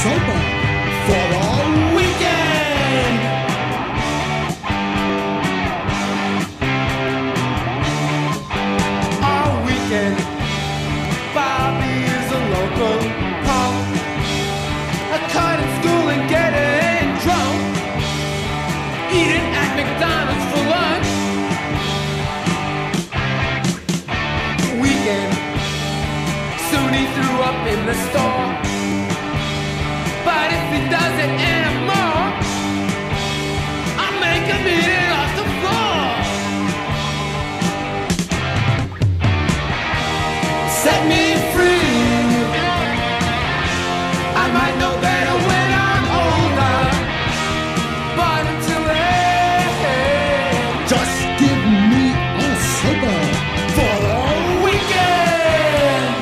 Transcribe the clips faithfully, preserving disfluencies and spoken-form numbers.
sober for the weekend. All weekend, Bobby is a local punk. I cut in school and getting drunk, eating at McDonald's for lunch. Weekend, soon he threw up in the store. But if he does it anymore, I'll make him eat it off the floor. Set me free. I might know better when I'm older, but until then, just give me a sober for the weekend.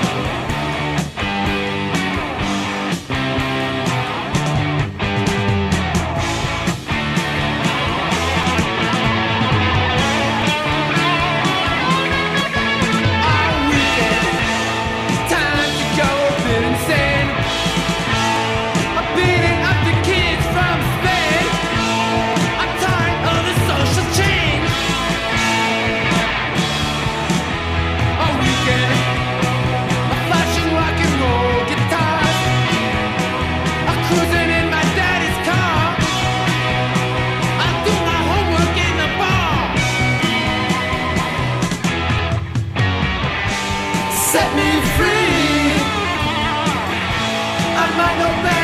All weekend, time to go a bit insane. I'm beating up the kids from Spain. I'm tired of the social change. All weekend, I'm flashing rock and roll guitars. I'm cruising in my daddy's car. I do my homework in the bar. Set me free. I might know better.